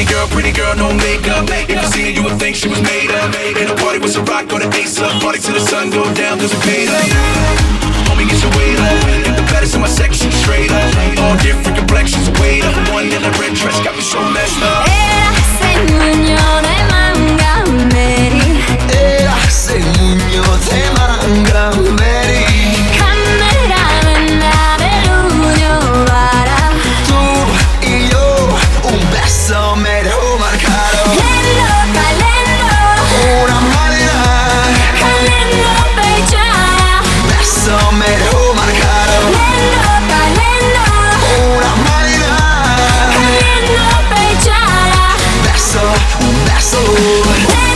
pretty girl, no makeup. If you see her, you would think she was made up. In a party with some rock or the ace up. Party till the sun go down, cause we paid up. Homie, get your weight up. Got the baddest in my section, straight up. All different complexions, weight up. One in a red dress got me so messed up. Era ese muño de Montgomery. Tú y yo, un beso me dejó marcado. Una maldad. Beso me dejó marcado. Una maldad. Beso, un beso.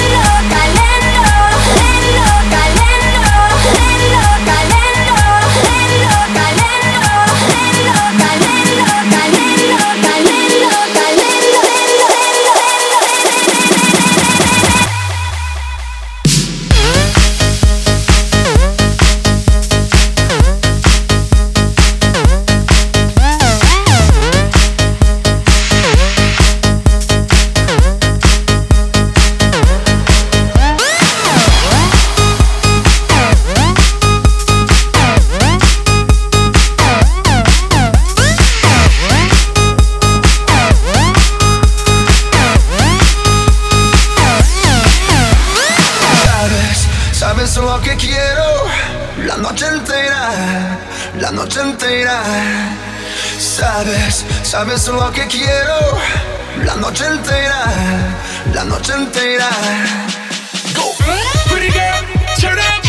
Sabes lo que quiero, la noche entera. Sabes lo que quiero, la noche entera. Go. Pretty girl, turn up.